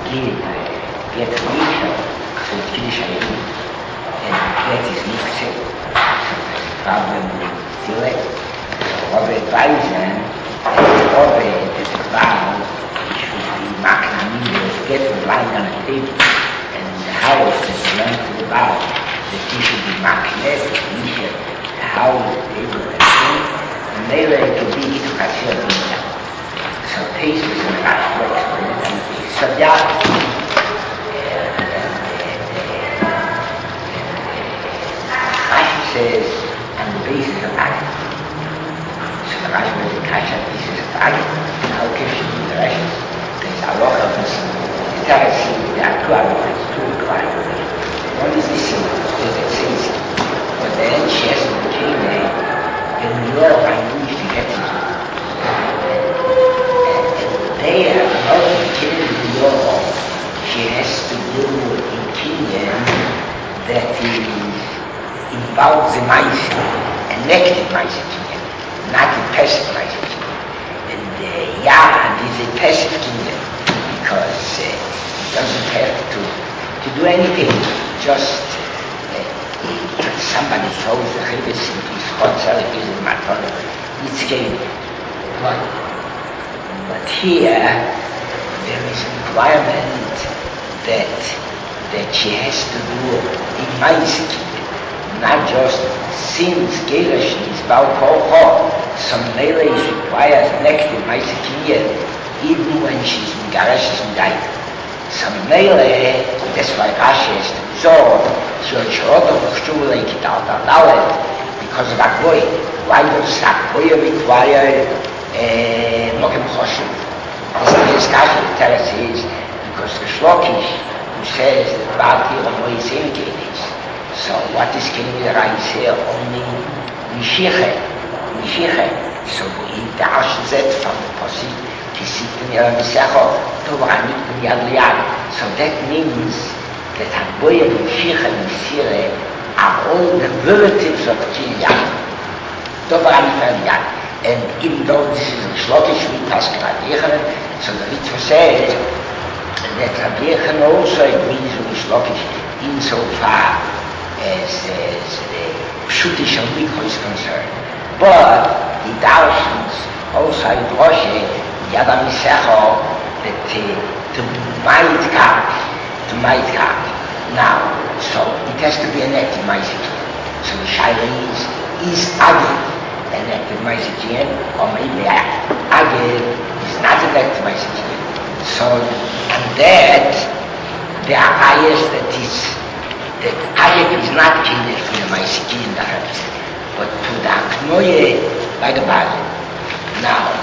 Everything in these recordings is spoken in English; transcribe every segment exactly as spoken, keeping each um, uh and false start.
geht jetzt nicht so viel Schäden und jetzt ist nicht so Problem mit Ziele aber weisen aber es war should be marking the get the line on the table and the house is meant to the bar the tea should be magnet the house the table and they were to be educational so taste is in that so yeah Rashi says on the basis of Agit so the Rashi was a kasha basis of Agit how can she do the Rashi there's a lot of this the Tarasi there are two arguments two arguments one is this because it says but then she has to became there and York I wish to get into there, not in New York, she has to do in Kenyan that is involves the mindset, a negative mindset, not a passive mindset. And uh, yeah, and it's a passive Kenyan because uh, it doesn't have to to do anything, just uh, somebody throws the chibis into his hot cell, it gives him a ton of it's game. But here, there is a requirement that that she has to do in mindset, not just since Gelash is Balkoho, some Mele is required negative mindset even when she's in Garash is in Daik. Some Mele, that's why Rashi has to absorb, so Shoroto Chumule Kital Dalet, because of that boy. Why does that boy require Mokem Choshev? This is Kashi, the Teres is because the Shlokish who says that Bati or Moisim is. So what is Kenny Rais here? Only Mishiche, Mishiche. So he dashes it from the Posi, Kisitin Yeramisecho, Tovaranit Yad. So that means that Haboy and Mishiche and Misire are all the relatives of Kiryat. Tovaranit Yad. And even though this is a Shlokish, we pass Rabbi Yechanan, so the Ritva says that Rabbi Yechanan also agrees with Shlokish insofar as, as the Pshutish and Mikro is concerned. But the Darshans also in Rosh, Yadam Misecho, that uh, to might God, to might God. Now, so it has to be an active Maisik. So the Shaila is, is Agit. An active Maisikian, or maybe Agit is not an active Maisikian. So, and that, there are ayahs that is, that Agit is not killed from the Maisikian direct, but to the Aknoye by the body. Now,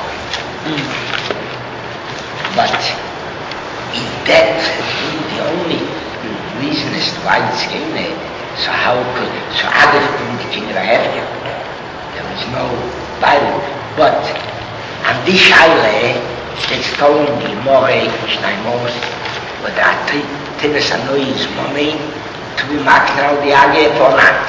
but if that is the only reason as to why it's killed, so how could, so Agit couldn't be killed after? There was no Bible, but on this Shaila, it's told in the More, Mishnah Mos, but there are Teves Anois Momei to be marked now the Agit or not.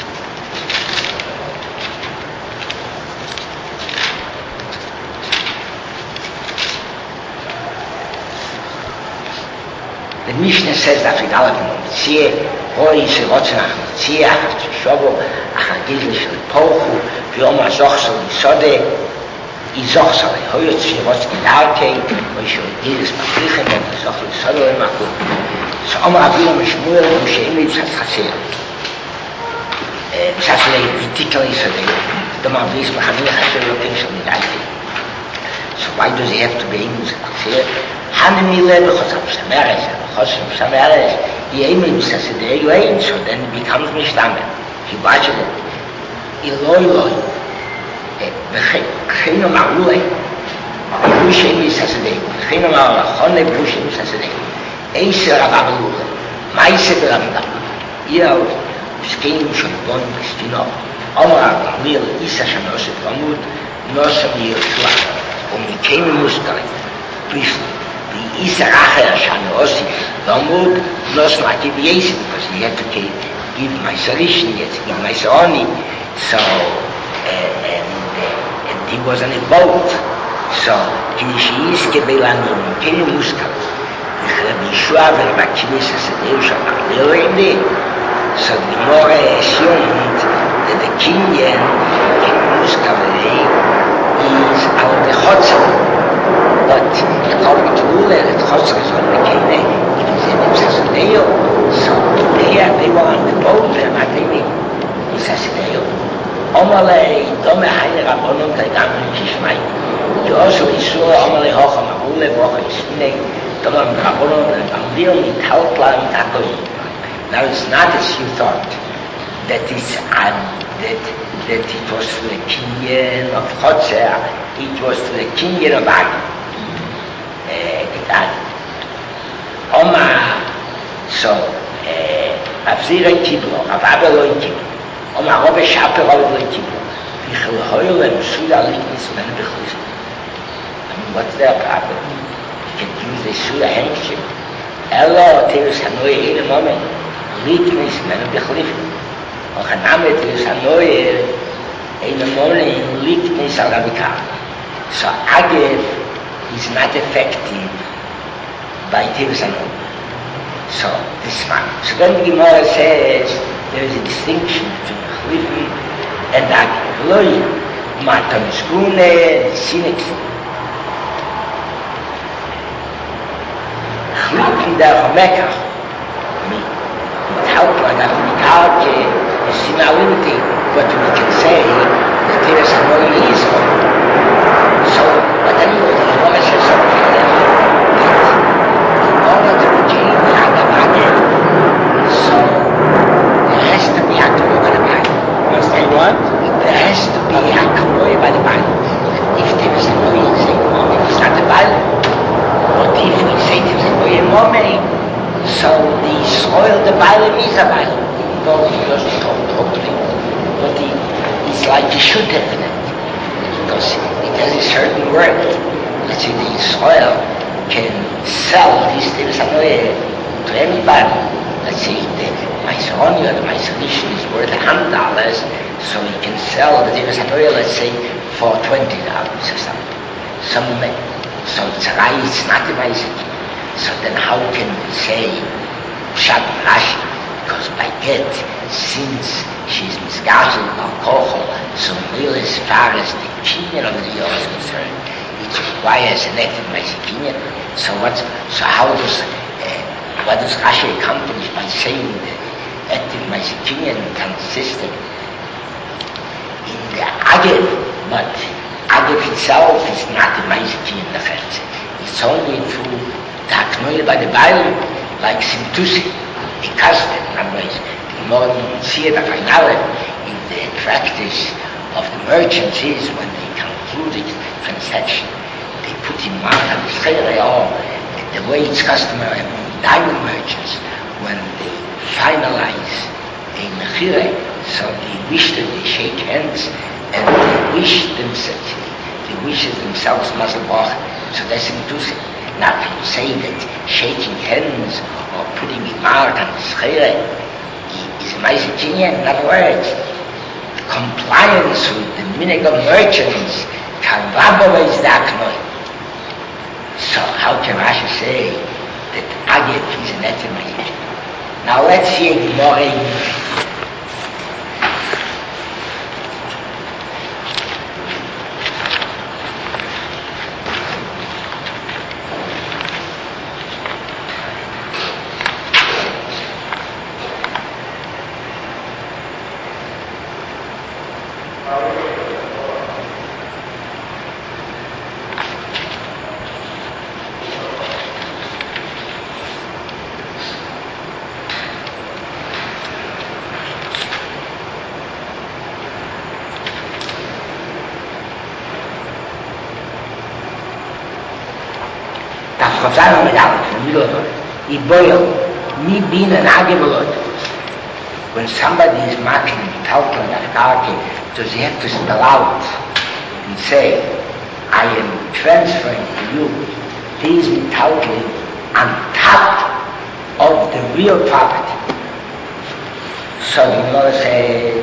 The Mishnah says that with all of them, see, Hoi se Rotzenach Mitzi, Achar Tshushobo, Achar Gizli Shel Pochu, V'yom HaZochsel Yisode, Yizochsel, Hoi Tzi Rotzki Darkei, Hoi Shel Gizli Matrichen, Yizochsel Yisode, Hoi Makur. So Omar Avilam Shmuel, Hoi She'im Yitzhat Chaser. Yitzhat Chaser, V'tikal Yisode, Domar V'yis Machamil Chaser, Yokin Shel Midayte. So why does he have to be in Yitzhat Chaser? Hanimile B'chosav Shemeres, B'chosav Shemeres, Yemen says the Elaine, so then it becomes Mishtamen. He watches it. Eloi Eloi. B'chino Ma'ulei. B'ushem says the B'chino Ma'ulei. B'ushem says the Eiser Rababulei. Maise B'Ramda. Yel, Skein Shonbon B'Stino. Omar Amil Isa Shanoshet Lamud. Nosam Yeshua. Um Keim Mustalei. Briefly. The Isa Acher Shanosi Lamud Nos Mati B'Yesi, because he had to give my solution, he had to give my Soni. So, uh, and, uh, and he was on a boat. So, he is Kebelan Kein Muskal. Yeshua and Makinis Sedeush already. So the more assumed that the Kenyan Kibbutz Kaveh is out the Chotzer. But according to Ule, the Chotzer is on the Kene, it is in the Sedeu. So they, they were on the boat, and I think it was Sedeu. Omale, Dome Heine Rabbonon, Tagamen Kishmai. You also saw Omale Hocham, Ule, Brocha, Ismine, Dome Rabbonon, and Ambil, mit Haltla, mit Hakoyim. Now it's not as you thought that it's um, that that it was to the Kenyan of Chotzer, it was to the Kenyan of Ag. Oma, so Avzira Kiblo, Avaba Loi Kiblo, Oma Robe Shaper Loi Kiblo, Vichel Hoyle and Suda Liknis Men Bechlis. I mean, what's their problem? You can use the Suda handkerchief. Elo, Teres Hanoi in a moment. Liknis men bechlif. Och anamet is anoye in the morning liknis arabika. So Agev is not affected by Teres Hanoi. So this one. So then the Gemara says there is a distinction between Chlifim and Agev. Loi matam skune sinex. Chlifim der Mekach. Help like that we can't uh, similarity what we can say that there is no reason. So, but anyway, the Gemara says something that in order to become the Agavage, so there has to be Akroy by the Bible. Must be what? There has to be Akroy by the Bible. If there is no reason, it's not the Bible. But if we say there is no moment, so the soil, the Bible is a Bible. Though he doesn't talk properly, but he, it's like he should have in it. Because it has a certain word. Let's say the soil can sell this thing to anybody. Let's say the Macedonia, the Macedonian is worth a hundred dollars, so he can sell the thing, let's say, for twenty dollars or something. Some, so it's right, it's not the Macedonian. So then how can we say Pshat Rashi? Because by get, since she's misgashed al kochel, so really as far as the Kenyan of the Yor is concerned, it requires an active Kenyan. So what's so how does uh, what does Rashi accomplish by saying that active Kenyan consistent in the Agev, but Agev itself is not the Kenyan defense. It's only through the Aknoye by the Bible, like Simtusi, a custom. In other words, the more you see it, the finale in the practice of the merchants is when they conclude the transaction, they put in mark on the Scherei, or the way it's customary among diamond merchants, when they finalize a mechire, so they wish that they shake hands and they wish themselves, they wish themselves mazel brach. So that's Simtusi. Now, people say that shaking hands or putting a mark on the Scherei is a nice Kenyan. In other words, compliance with the minhag of merchants can corroborate the Aknoy. So, how can Rashi say that Agev is an etymology? Now, let's see a Gemara. When somebody is marking Talkin of Karki, does he have to spell out and say, I am transferring to you these Talkin on top of the real property? So the Gemara says,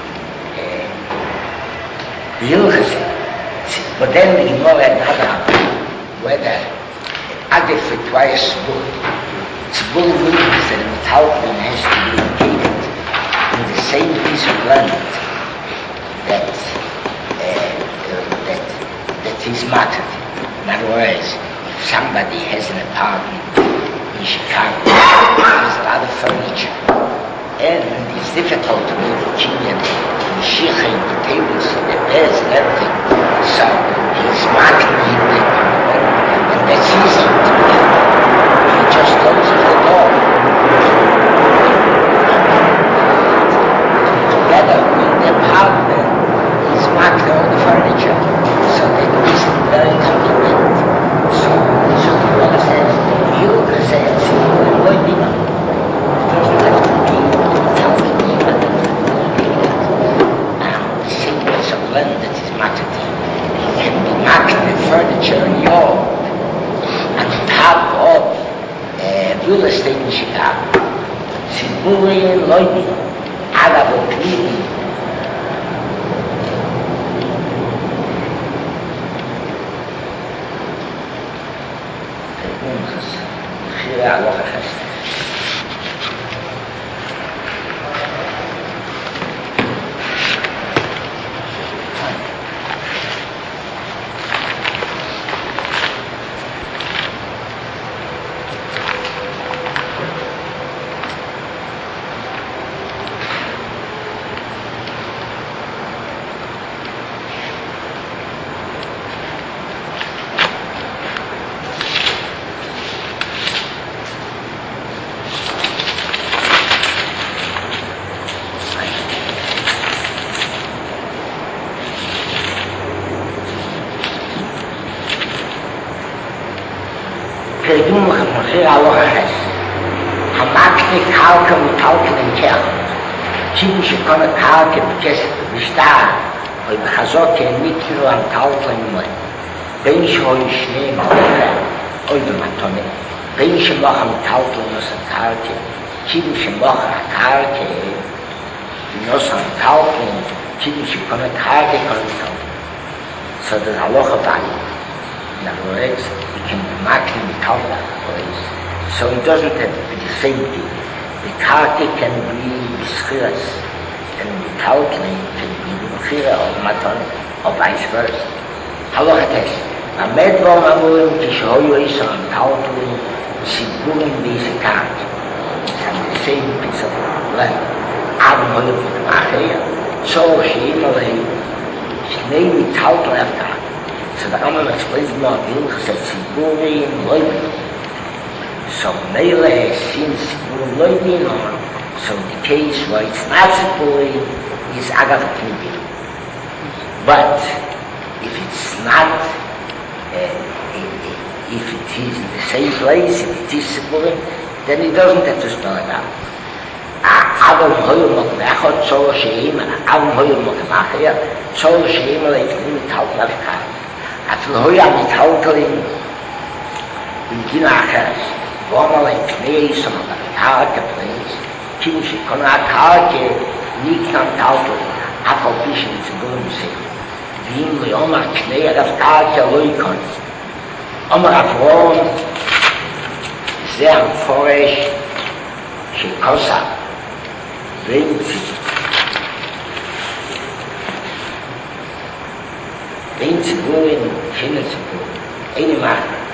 the Hilchas, but then the Gemara had another whether makdif requires tzibur. Tzibur means that the metalton has to be located in the same piece of land that uh, that that is mattered. In other words, if somebody has an apartment in Chicago, there's a lot of furniture, and it's difficult to make the kinyan, the shicha, the tables, the beds, and everything. So he's marking it, and that's easy. He just closes the door. Together with the apartment, he's marked all the furniture, so that it isn't very convenient. So, so the Gemara says, you said, "Tzibur lo bina." It doesn't have to be calculated, but it will be located on the same piece of land that is marked. It can be marked the furniture in your on top of uh, real estate in Chicago. Tzibur lo bina. Agav okli. מחיר הלוך החסד. כדום מחיר הלוך החסד. המקנה קרקע מטלטל עם קרח. כאילו שכל הקרקע בכסף בשטר, או בחזוקה ניקלו המטלטל עם מים. בין שהיו שני מלכה, או במתונה. בין שמוח המטלטל נוס הקרקע, כאילו שמוח הקרקע נוס המטלטל, כאילו שכל הקרקע כל המטלטל. So there's halacha value. In other words, it can be marked in the Talmud place. So it doesn't have to be the same thing. The karka can be b'schiras, and the Talmud can be b'chira or matan, or vice versa. Halacha test. Amed b'om amurim kishoyu isam Talmud siburim b'isa karka. It's on the same piece of land. Avon hoyu b'machaya. So she'im alei shnei Talmud after. So the Rambam explains more Hilchos that Tziburim lo bina. So Meileh, since Tziburim lo bina, so the case where it's not Tziburim is Agav Kli Bina. But if it's not, uh, if it is in the same place, if it is Tziburim, then he doesn't have to spell it out. Avon hoyu mokmechot tzor she'im, avon hoyu mokmachaya, tzor she'im le'iklim talk lafkar. אפילו הוא היה מתחלטלים במדינה אחרת, ואומר להם קנה שם בקרקע פלייס, כאילו שכל הקרקע נקנה מטלטלים, אף על פי שנציבור מסיים. ואם לא אומר קנה אגב קרקע לא יקון. אומר אברהם, זה המפורש שכוסה בין ציבור. בין ציבורים, שני ציבורים, אין מה,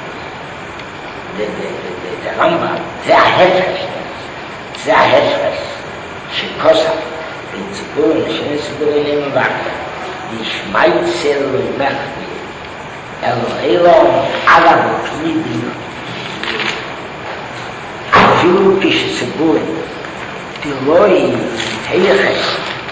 זה רמב"ם, זה ההפרש, זה ההפרש, שכוסה, בין ציבורים, שני ציבורים, אין מה, ישמייצר לא ימחבי, אלו אילון, עליו וכלי בינו. אפילו כשציבורים, תלוי היחס,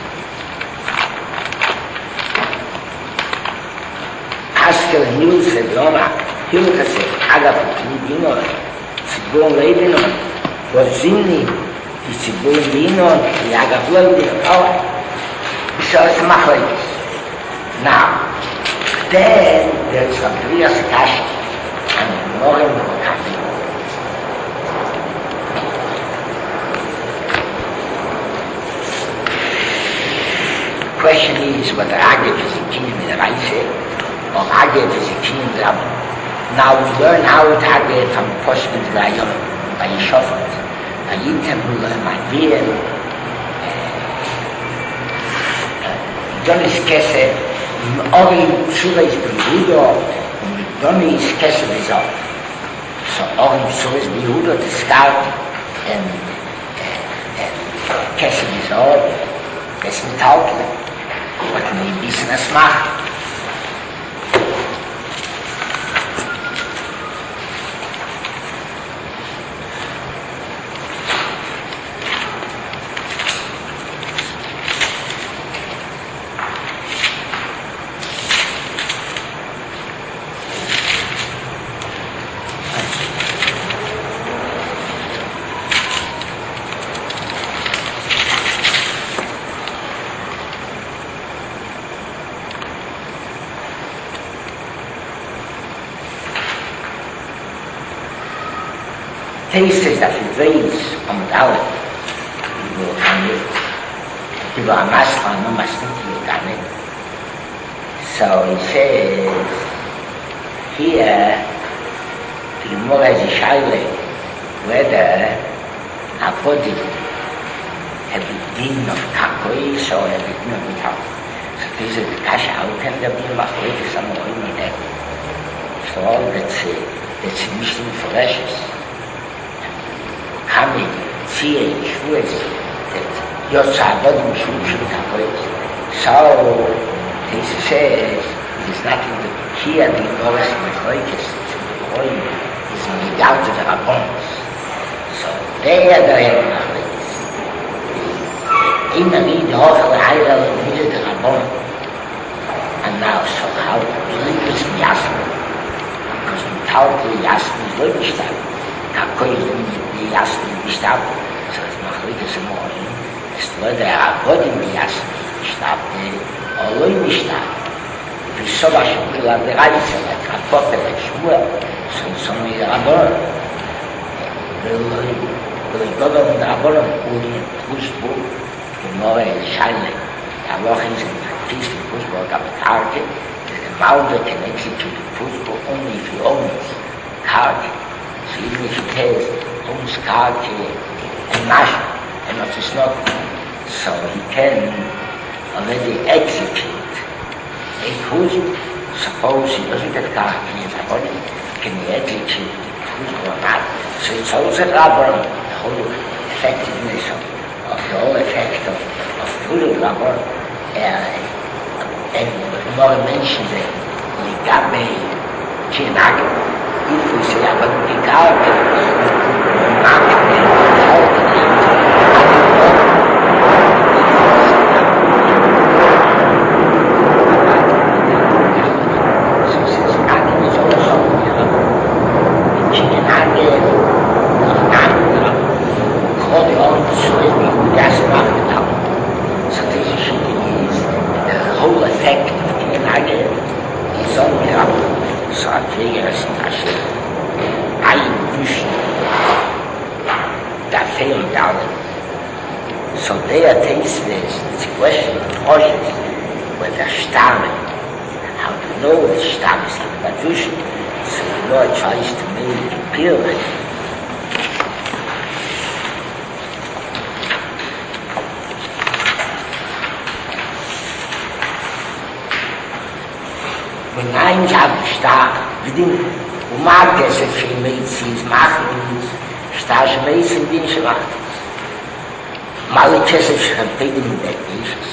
Askel Hilfe, Blona, Hilfe, Agav Kli Bina, Tzibur lo bina, was Zimni, die Tzibur bina, die Agav lo bina. Oh, so it's Machlekes. Now, then there's a Brias Kasha, and Morim Kafir. The question is whether Agav is a king in the right side, or Agav is a king in the other. Now we learn how to target from Poshvit Rayon by Shofet. Vayitem hu le'maviem Donis Kesef Orim Psules B'Yehudo Donis Kesef is up. So Orim Psules B'Yehudo the scout and and Kesef is up. Das mit Hauptle. What may be business machen. Taste is that it rains on the down. You will find it. You will amass on the mastic. So he says here the Gemara is a shaila whether a body have a din of kakois or have a din of metal. So this is the kasha. How can there be a machloek some oil in that? So all that's that's nicht in flesh. Coming, seeing, Shuas, that Yotza Bodim Shum Shum Kakois. So, this says, it is nothing but here the Gemara's Machloikis, the oil is without the Rabbons. So, they are the Rebbe Machloikis. Immer wieder hoch the Heidel wieder the Rabbon. And now, so how we live is Yasmin. Because without the Yasmin is Leibestadt. Kakois the Yasmin Bishtab, so it's Machloikis in morning. It's whether a body in Yasmin Bishtab, or Loi Bishtab. If you saw a Shukul on the right side, like a Popel, like Shmuel, so it's only a Rabbon. Will he go on the Rabbon, only in Pushbuk, the More Shaile, the Alochins and Feast in Pushbuk, up at Target, the Mauder can execute the Pushbuk only if he owns Target. So even if it has owns Karke and Mash, and not is not, so he can already execute a Kuzma. Suppose he doesn't get Karke in the body, can he execute the Kuzma or not? So it's also Rabban, the whole effectiveness of, of the whole effect of, of Kuzma Rabban, uh, and more mentioned that Ligabe Kinagim. If we say about the Karke, not so he says, Nagin is also the chicken nugget, call the old Suez Bihud Yasmach Metal. So this is the whole effect of the nugget is only up. So I figure it's not sure. I wish that failed down. So their taste is, it's a question of cautious whether Stam and how to know the Stam is like a Madushin. So the Lord tries to make it clear. When ein Job stark, within Umarkes and she made sees Machins, Stash Mason Din Shabbat. Malikes and she have paid in that basis.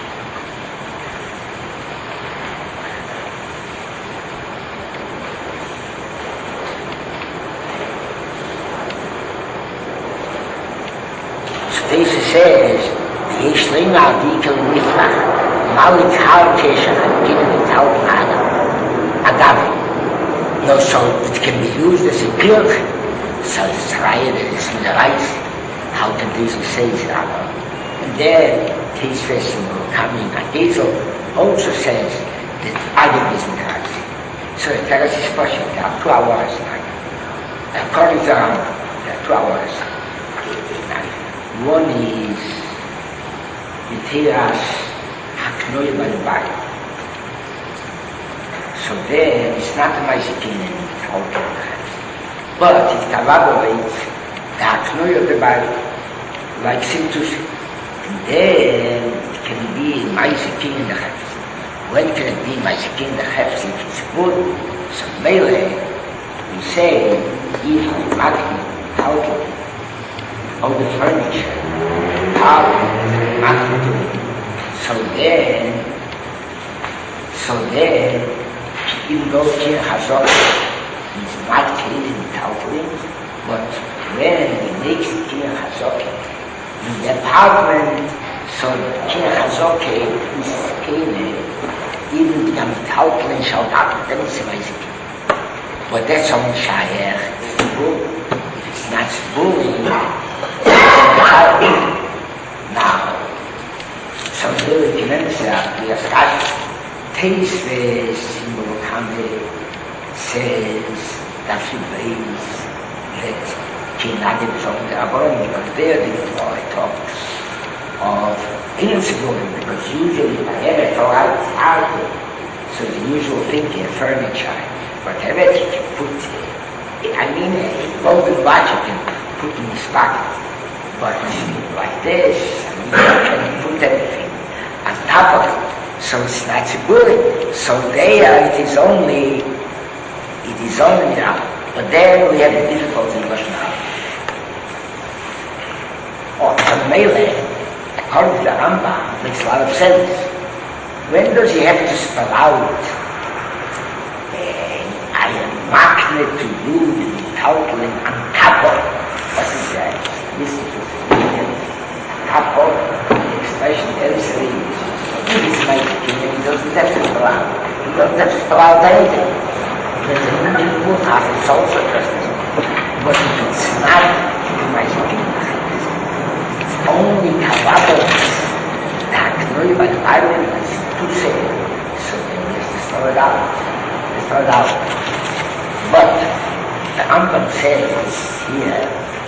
So this says, the Yishling Ardikel Niflach, Malik Harkesh and given it out Adam. Agave. No, so it can be used as a pilk. So it's right, it's in the rice. How can this be said? And there, his festival coming, Agezel also says that Adam is in the rice. So the Teres is question, there are two hours. According to Rambam, there are two hours. One is Yitiras Haknoy by the Bible. So So then it's not the Maisikin and Talkin. But it collaborates the Haknoi of the body, like Sintus. And then it can be Maisikin in the Hefs. When can it be Maisikin in the Hefs if it's good? So Mele, we say, if the Makni, Talkin, of the furniture, Talkin, Makni, so then, so then, even though King Hazok is not clean in Talkin, but when he makes King Hazok in the apartment, so King Hazok is clean, even the Talkin shall not demonstrate it. But that's only Shayach, it's the bull. If it's not bullying, now, so really Knesset, we have got taste this in the Wakame says that he believes that Kinagim is on the Abon, because there the Gemara talks of insignificant, because usually by every Torah it's hard, so the usual thing is furniture, but every you can put, I mean, a golden watch you can put in his pocket, but like this, I mean, you can put everything on top of it. So it's not so good. So there it is only, it is only now. But there we have a difficulty in Lashon Hara. Oh, so Mele, according to the Rambam, makes a lot of sense. When does he have to spell out, uh, I am makne to do the calculating on top of, what is that? This is on top of the expression elsewhere. He is my opinion, he doesn't have to spell out. He doesn't have to spell out anything. There's a little book half it's also just but if it's not my opinion, it's only collaborates that Knoi by the Bible is to say. So then we have to spell it out. We spell it out. But the Rambam says here,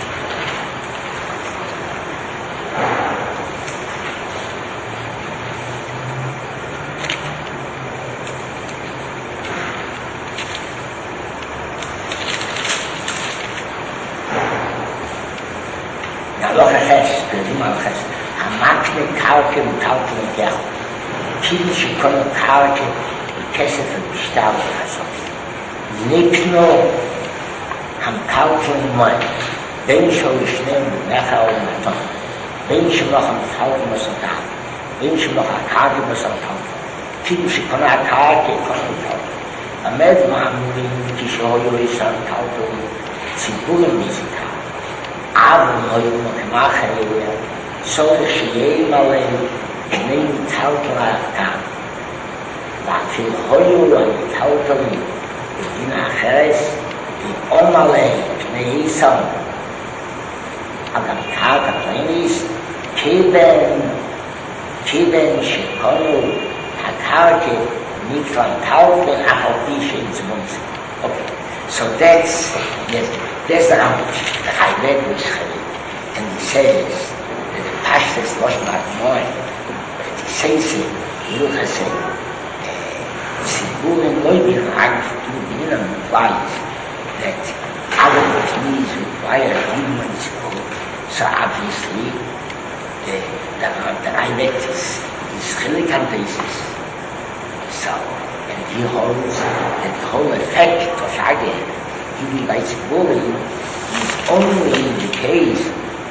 לא חשש, יודעים מה חשש, המקנה קרקע וטלטל לגל, כאילו שכל הקרקע בכסף ובשטר וחסות. נקנו המטלטל מים, בין שלו לשניהם במחר או במתון, בין שלו המטלטל בסרטן, בין שלו הקרקע בסרטן, כאילו שכל הקרקע כל המטלטל. עמד מאמרים כשהיו ישר טלטל ציבורים מזיקה. Aber heute noch im Acherlehr, so שיהיה מלא בני טלטלה כאן. ואפילו היו הטלטלים בדין אחרס, ואו מלא בני ישראל. אבל כך הפלניס, כיוון, כיוון שקונו הקרקע נקרא טלטל אף על פי שאין צבונצה. Okay. So that's, yes, that's the Rambam that I read with Chalim. And he says that the Pashtas Lashon HaMoed, that he says it, Hilcha say, Siburim Loibin Agf Tubinam implies that other Tnis require human support. So obviously, the, the, the I read is, is Chilik on basis. So, and he holds that the whole effect of Ageh, even by Tziburim, is only in the case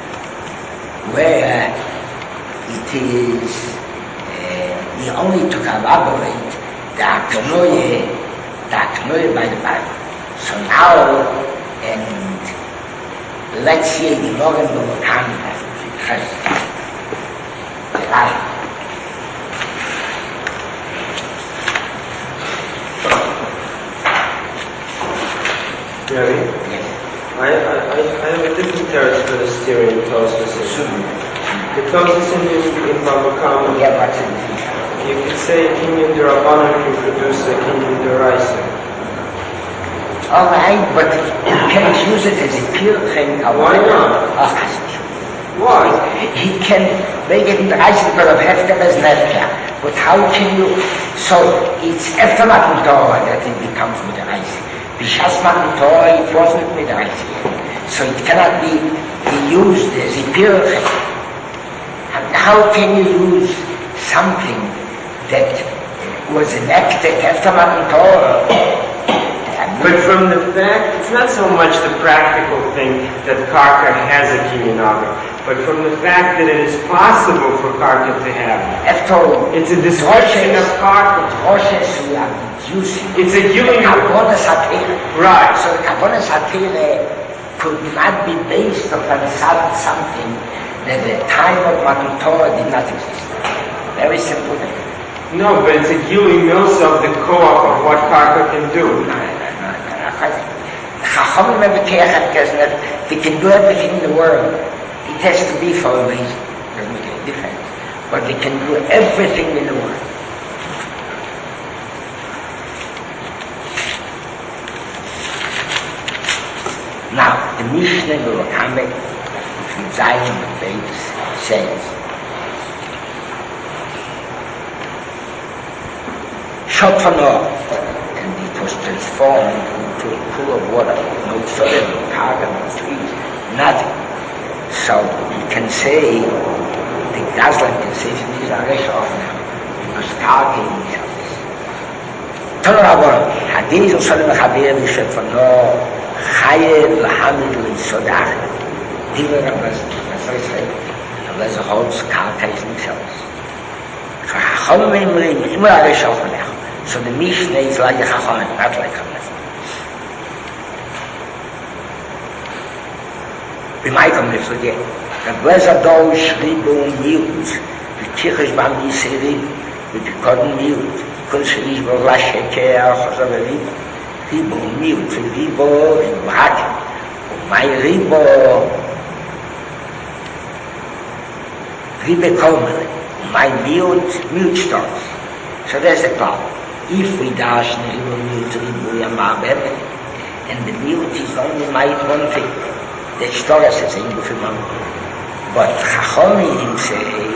where it is uh, the only to collaborate the Aknoye, the Aknoye by the Bible. So now, and let's see the Morgan Bolokan first. Right. Really? Yes. I, I, I have a different terrace for the steering Tosfos. The Tosfos in, in Baba Kama. Yeah, what's in the You could say Kinyan Durabanan can produce a Kinyan Duraisa. All right, but you can't use it as a pilchen. Why not? Oh, Why? he can make it in the ice because of Hefker as Nefker. But how can you, so it's after Matan Torah that it becomes Midaraisi. B'shas Matan Torah it wasn't Midaraisi. So it cannot be, be used as a pure. And how can you use something that was enacted after Matan Torah? But from the fact, it's not so much the practical thing that Karka has a Kinyan but from the fact that it is possible for Karka to have it. After all, it's a discussion of Karka. It's a human... Kabbalah Satire. Right. So Kabbalah Satire could not be based upon something that at the time of Matan Torah did not exist. Very simple. No, but it's a Gili Milsa of the co-op of what Karka can do. No, no, no, no. Chachamim have they can do everything in the world. It has to be for a reason. It doesn't make any difference. But they can do everything in the world. Now, the Mishnah in the Kamek, from Zion Base, says, Shotfanor, and it was transformed into a pool of water, no soil, no cargo, no trees, nothing. So you can say, the Gazlan can say, these are resh off now, because cargo in the house. Tanarabon, Hadith Usalim Chabir, Shotfanor, Chayev Lahamid L'Sodach, Diva Rabbaz, that's what I say, Rabbaz holds cargo is themselves. Chachamim Rim, Imra resh off now. So the Mishnah is like the Chachamim, not like Chachamim. B'maikam nefzogeh, Rabbaz Adol Shribo Miut, V'tichesh Bam Yiseri, V'tikodin Miut, Kol Shrish B'Vla Sheker, Chosav Ribo, Ribo Miut, Ribo in V'hakim, My Ribo, Ribe Kolman, My Miut, Miut stars. So there's the problem. If we dash Ribo Miut, Ribo Yamabem, and the Miut is only might one thing, the Torah says in Gufimam. But Chachamim say,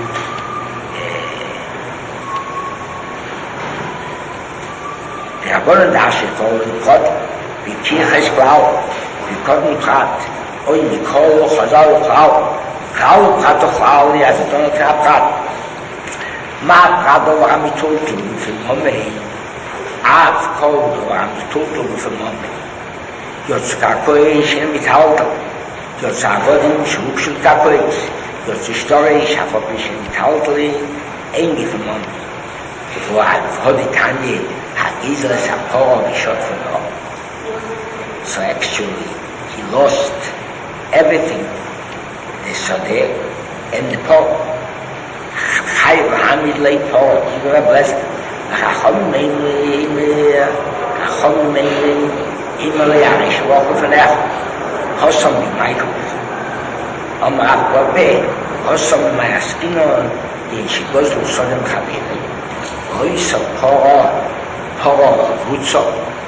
the Rabbanan dash it all in Chod, V'tiches Klau, V'kodin Prat, Oy Mikol Chazal Klau, Klau Prat o Klau, Yazadon Klau Prat. Ma Prat o Ramitutu, Gufimamei, Ad Kol o Ramitutu, Gufimamei. Yotzka Koish and Mithalta, Yotza Vodim, Shukshul Kakois, Yotza Storish, Hafopish and Mithaltali, Ein Gifamon. For Hodikanye, Ha'izra Saporo, Bishot for all. So actually, he lost everything, the Sodeh and the Paul. Chayv Hamid lay Paul, you were blessed. Chachom mainly, Chachom mainly, Imale Arish walk of an apple. Hossam in Michael. Amar Babe, Hossam in my Askino, in she goes to Sodom Kabili. Hoysa Pora, Pora, Wutso.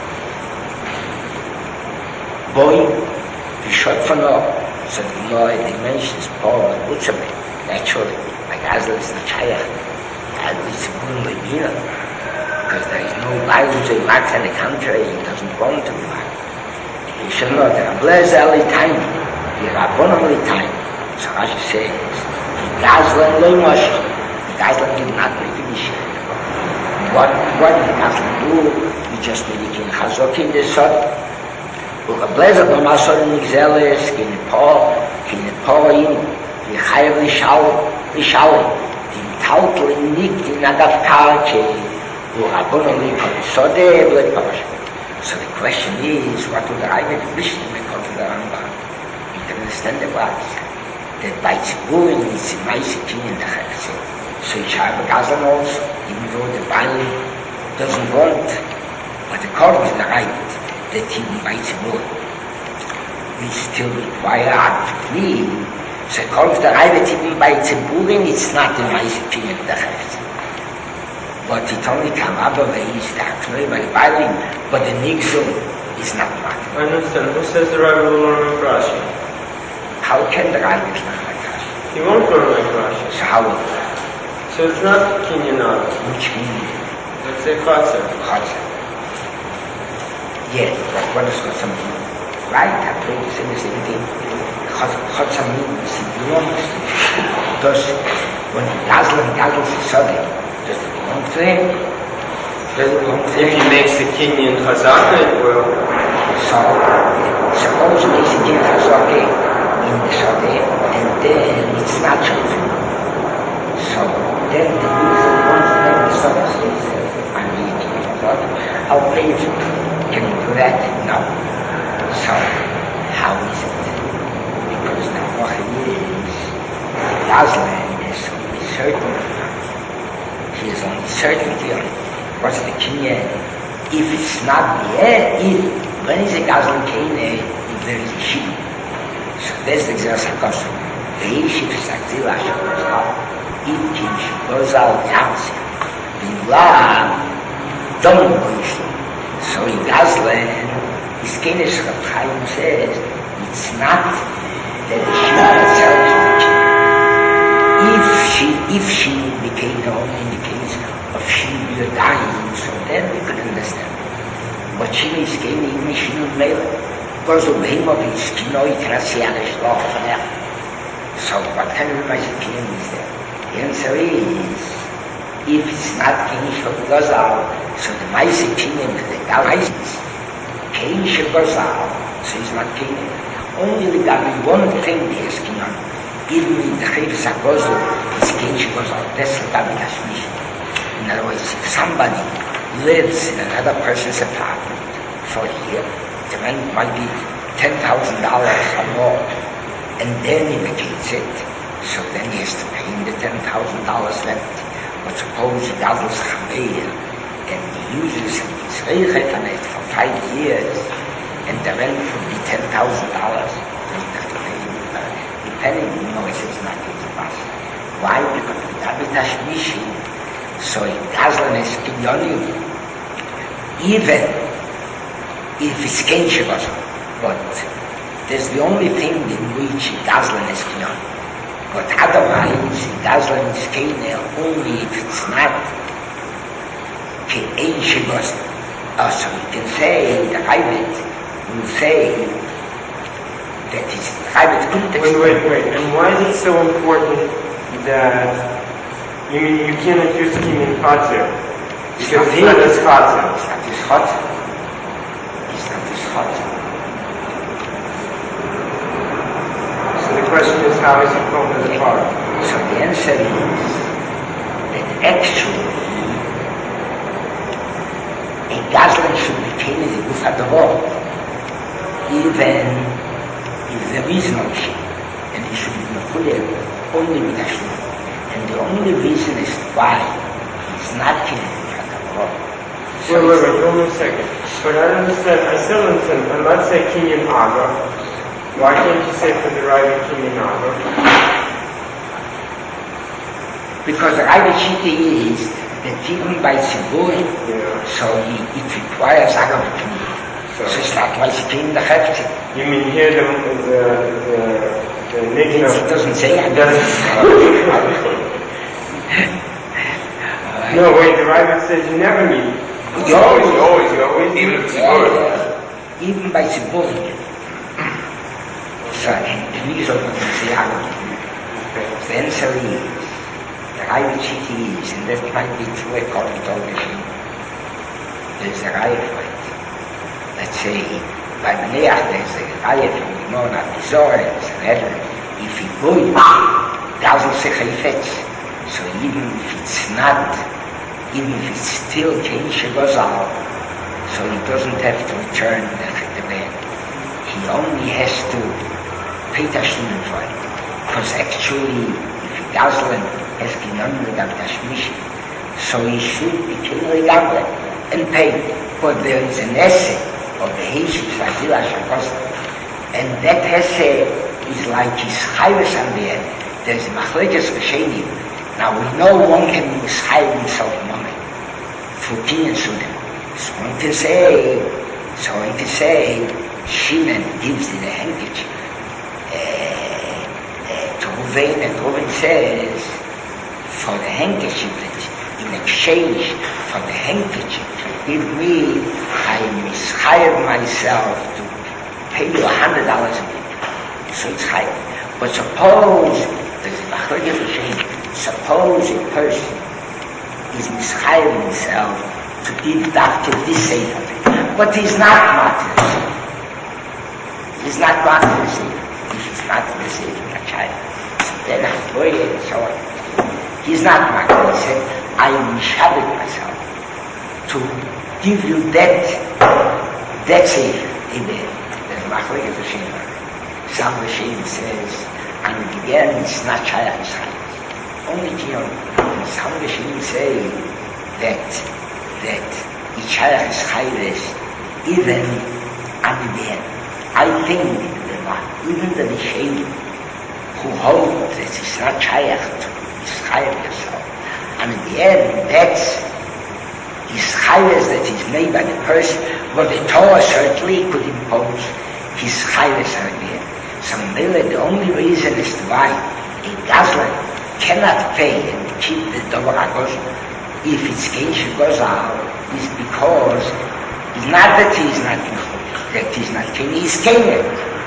Boy, the shot for no, so the more it mentions Pora, Wutso. Actually, like Azla is the Chaya, and it's a good Medina. Because there is no violence in Max and the contrary, he doesn't want to be violent. You should know that a blessed early time, the Rabbanam time, so Rashi says, the Gazlan loy Moshe, the Gazlan did not make any shit. What, what did the Gazlan do? He just made it in Chazok in the Sod. But a blessed no Masor in Nixeles, in the Paul, in the Porim, the Chayav Lishal, Lishal, the Tautel in Nik, in Nagav Karche, so the question is, what would the Rambam Mishnah become to the Rambam? You can understand the words. That by Tziburim it's a nice opinion to have said. So you have a Gazan also, even though the Bible doesn't want, but according to the right, that even by Tziburim we still require act of me. So according to the right, that even by Tziburim it's not a nice opinion to have said. But it only came up of is that by the Bible, but the Nixon is not right. I understand. Who says the Rabbi will learn like Rashi? How can the Rabbi learn like Rashi? He won't learn like Rashi. So how will he? So it's not kinyan aga. Which kinyan? Let's say chotzer. Chotzer. Yes, but what does chotzer mean? Right, I told you the same thing. Chotzer means it belongs to him. Does, when the Gazlan gathers the Sodeh, does it belong to him? Does it belong to him? If he makes the kinyan chazaka, it will. So, suppose he makes the kinyan chazaka in the Sodeh, and then it's not chosen. So, then the user wants to make the Sodeh says, I'm making kinyan chazaka, I'll pay you. Can you do that? No. So, how is it? Because the halacha is, Gazlan is only certainty on it. He is only certainty on it. What's the kinyan? If it's not there, if, when is a Gazlan kinyan? If there is a sheep. So that's the Xeras HaKosher. The Yeshiv is Akzila Shekosal. If Kinyan goes out, Yamsi. The Lab, don't go Yishu. So in Gazlan, his Kenesh Rav Chaim says, it's not that the sheep itself is the king. If she, if she became only in the case of she you're dying, so then we could understand. But she is getting even she not male. Because of him of his kinoi krasianish law for them. So what kind of magic king is there? The answer is, if it's not king shel gazal, so the mice opinion that the guys is king shel gazal, so he's not king. Only the guy one thing he is king on. Even in the Chayvus HaGozl, his king shel gazal. That's the Gabi Hashmish. In other words, if somebody lives in another person's apartment for a year, the rent might be ten thousand dollars or more, and then he vacates it, so then he has to pay him the ten thousand dollars rent. But suppose he gathers Chameir, and he uses his Reichet on it for five years, and the rent would be ten thousand dollars, he doesn't have to pay him a penny. No, he says not his pass. Why? Because the David Hashmishi, so in Gazlan is Kinyonim, even if it's Ken Shebazal, but there's the only thing in which Gazlan is Kinyonim. But otherwise, Gazlan is Kenel only if it's not Ken Shebazal. Oh, so you can say, the Rabbit will say that his Rabbit couldn't explain. Wait, wait, wait. And why is it so important that, you mean you can't introduce kinyan chotzer? Because it's not his chotzer. It's not his chotzer. It's not his chotzer. So the question is, how is it called as a part? So the answer is that actually a Gazlan should be king in the Guf HaDorot, even if there is no sheep, and he should be Mechulel only with Hashem. And the only reason is why he's not king in the Guf HaDorot. Wait, wait, wait, hold on a second. But I don't understand, I still don't understand. And let's say kinyan aga. Why can't you say for the right kinyan aga? Because the right Shita is that even by Tzibur, Yeah. so he, it requires Agav Kinyan. So, so it's not like King the Hefti. You mean here the, the, the, the nigga It doesn't say it it. doesn't No, wait, the Rabbit says you never need. You always, always- you always, you always need it. Yeah, even by Tzibur. So, and the Nizor doesn't say Agav Kinyan. The answer is, the right Shita is, and that might be true according to all the Shem. There's a right for it. Let's say, by Meneach, there's a Raya from Gemona, Mizorah, if he goes, Gazel Sechayfetz. So even if it's not, even if it's still Ken Shebazal, so he doesn't have to return the land. He only has to pay Tashlumin for it. Because actually, if he Gazlan has Kinyon Regav Tashmishi, so he should be Ken Regav and pay. But there is an essay of the Heshiv Shazila Shakos, and that essay is like his Chayrus on the end. There's a Machlekes V'Sheni. Now we know one can mischayev himself money for Kinyan Sunim. So one can say, so one can say, Shimon gives in a handkerchief uh, uh, to Ruvain, and Ruvain says, for the handkerchief, in exchange for the handkerchief, give me, I mishired myself to pay you a hundred dollars a week. So it's higher. But suppose, there's a machloket l'shem, suppose a person is mishired himself to give back to this sefer, but he's not matir. He's not matir the sefer. If he's not the sefer, a child. Then I boy and so on. He's not matir. He said, I mishabed myself to give you that, that sefer. Amen. There's machloket l'shem. Some Hashem says, and again, it's not Shayach Yisrael. Only Jiyom. Some Hashem say that, that it's Shayach Yisrael even and again. I think that even the Risheim who hold that it's not Shayach to Yisrael yourself, and in the end, that's Yisrael that is made by the person, but the Torah certainly could impose his Chayres again. So really the only reason is why a Gazlan cannot pay and keep the Dover HaGozl if its Geish goes out is because it's not that he is not that he is not king, he is king.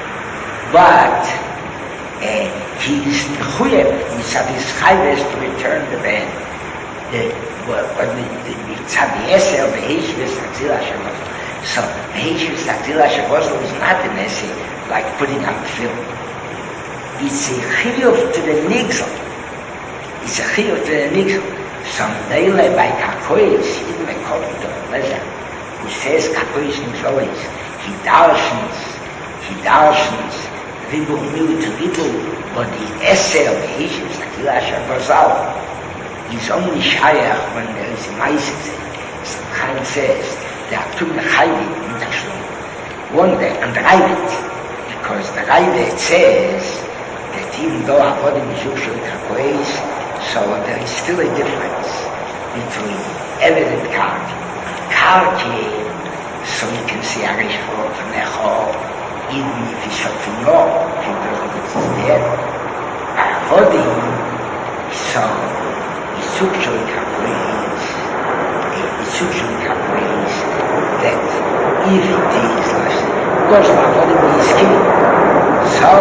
But uh, he is Mechuyev, he is his Chayres to return the man. The, well, the, the, the Tzadi Esel, the Heishvis Atzila Shabbat. So the Heishvis Atzila Shabbat is not an essay like putting on film. It's a chiyuv to the nigzel. It's a chiyuv to the nigzel. Some daily by Kakois, in the copy of the letter, who says Kakois Nigzois, he darshans, he darshans, ribu mil to ribu, but the essay of the Heishvis Atzila Shabbat is only shayach when there is a ma'aseh. Some Chaim says, there are two mechayim in the shlom. One day, and the Ravid, because the Ravid says that even though Avodim is Yushul Kakois, so there is still a difference between evident Karki. Karki, so you can see Arish for Necho, even if he's shot from law, if he doesn't get his dead. Avodim, so Yisukshul Kakois, Yisukshul Kakois, that if it is goes to Avodim is king. So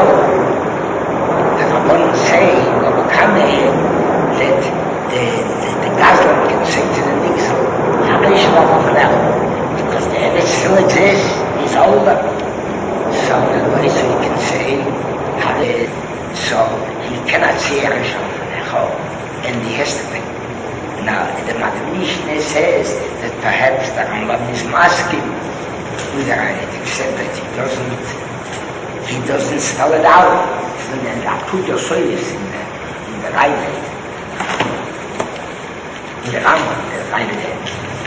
the Rabbanon say, Nobukamehem, that the, the, the Gazlan can say to the Nixel, Harish Nobukamehem, because the Emet still exists, he's older. So the way so he can say, Harish, so he cannot say Harish Nobukamehem, and he has to pay. Now, the Madhumishne says that perhaps the Rambam is masking with the Ravid, except that he doesn't, he doesn't spell it out. So then I put your soils in the, in the Ravid, in the Rambam, the Ravid.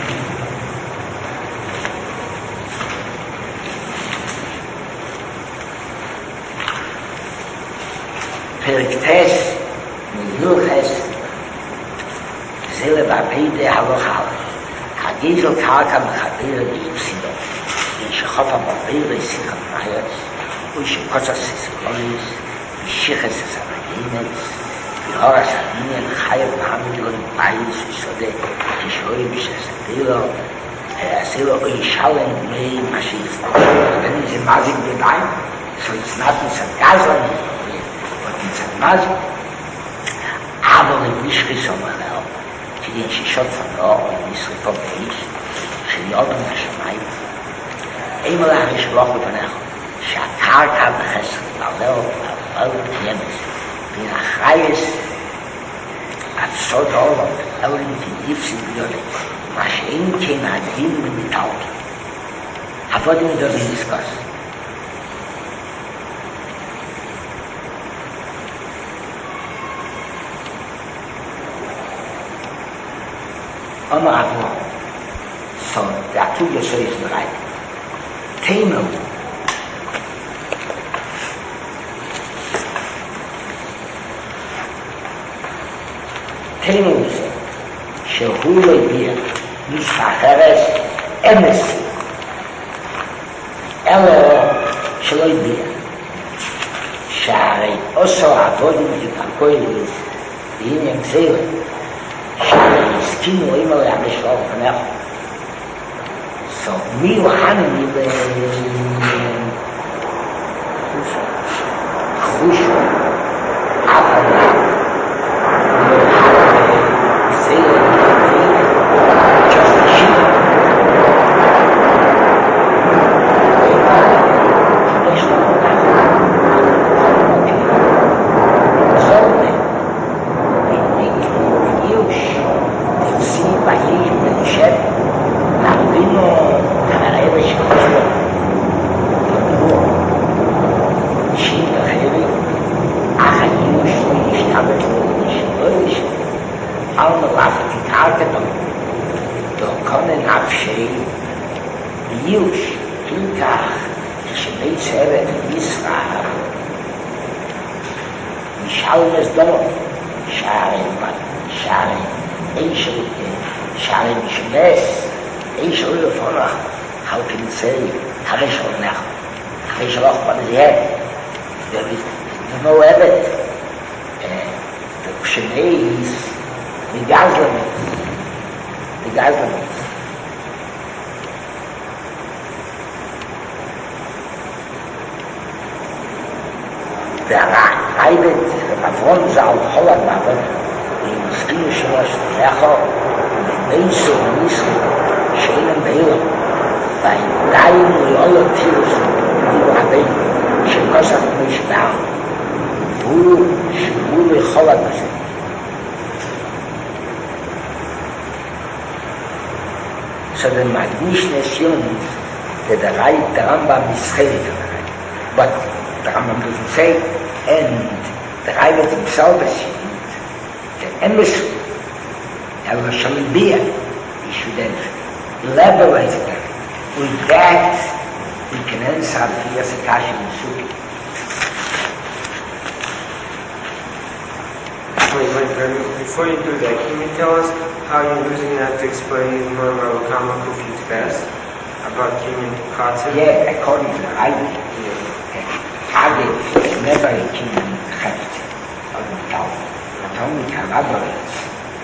Periktes, Nilches, Zele Babide Halochal, Hagizel Karka Mechabir Yipsido, Ishechofa Babir Sicham Mayas, Ushekotza Sisikolis, Ishiches Sanagimes, Vihoras Adinian Chayat Hamidon Bayis, Visode, Ishoim Shesatilo, Asilo Uishalem Mei Mashif. Then he's a Mazik Gedaim, so it's not in Sargazlan, but in Sarmazik. Aber in Nishris Omanel, כדי שישות פנו נשרפו באיש שיודו מהשמיים אימו להריש רוח בפניך שהקרקע בחסר בעלו בעלו תיימס בין החייס עד סוד אולו אלם תידיפסים ביולי מה שאין כן הדין מניטלקי עבודים doesn't discuss Amar Avon. So there are two Yoshois in the right. Teimel. Teimel is שהוא לא הביע מסחרס אמס אלו שלא הביע שהרי עושו עבודים כקקויליס בעניין צילם שהסכימו אימא להמשלוח פניך. So, מי וחנן יבל חושו, אבל גם בסדר, just a sheep. Yush, Hilkach, Shemei Tzeret, Yisrael, Mishalom Esdom, Sharem, Sharem, Eishel, Sharem Shemes, Eishel Yofonach, how can you say, Haresh Onach, Haresh Onach, what is it? There is no evidence. The Shemei is the Gazlamis, the Gazlamis. Der Reivet, der Pavonsaal, Hollandbabel, in Skinu Shemash Lecho, Beiso Nisri, Sheinem Beilo, bei Daim Liolo Tirus, Nibu Habei, Shemosach Mishbao, Bulu, Shibulu Hollandbabel. So the Magnish assumes that the right Rambam is Chelik, but the Rambam doesn't say, and the Reivet himself assumed that emissary, El Shalibiyah, he should have elaborated it. With that, we can answer the Yasakashi and Suki. Wait, wait, wait, before you do that, can you tell us how you're using that to explain the Gemara about Kama Kufit Fast? About Kinyan Chatzah? Yeah, according to the Reivet, Hagit is never a Kinyan Chatzah of the Tal. But only corroborates,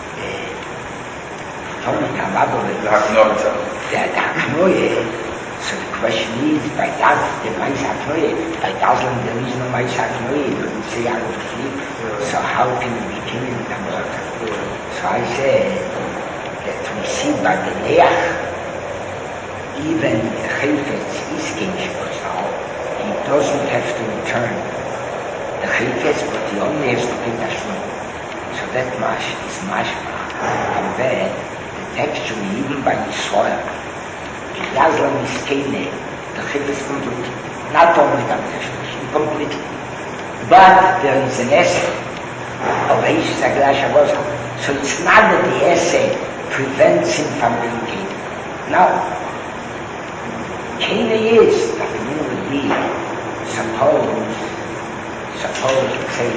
uh, only corroborates the Haknoyah. The Haknoyah. So the question is, by that, the Mais Haknoyah, by Gazlan there is no Mais Haknoyah, it doesn't say out of the sleep. So how can it be Kinyan Chatzah? So I said that we see by the Leach, even the Chayfetz is Kinyan Chatzah. He doesn't have to return the Chayfetz, but he only has to pay Tashmum. So that mash is mashma. And then, the textually, even by the soil, the Gazlan is Kene, the Chayfetz completely. Not only the Tashmum, completely. But there is an essay of Eish Zaglash Avosam. So it's not that the essay prevents him from being Kene. No. Kene is, the Kene would be, suppose, suppose, let's say,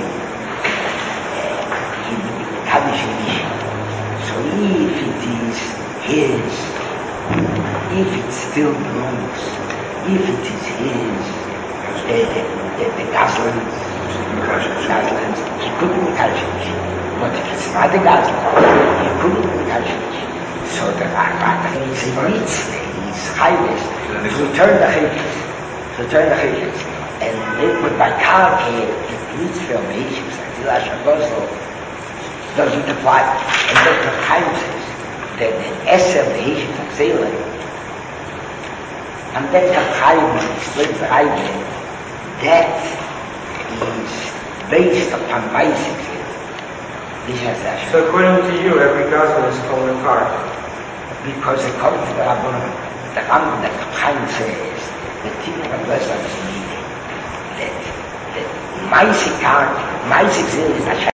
he would be Kaddish Edition. So if it is his, if it still belongs, if it is his, the, the, the Gazlan's, Gazlan's, he couldn't be Kaddish Edition. But if it's not the Gazlan, he couldn't be Kaddish Edition. So the Rambam is a mitzvah, he's highest, to return the Chayfetz, to return the Chayfetz. And it would by Karke, the mitzvah of Egypt, Zilash Agoslo, doesn't apply. And Doctor Chaim says that an essay of Egypt of Zayla, and then Doctor Chaim explains the idea that is based upon Maisik Zayla. So according to you, every gospel is called a card. Because according to the Rabbanon, the Rambam that Chaim says that Tikkun Rabbeinu is needed. That that Maisik card, Maisik Zayla is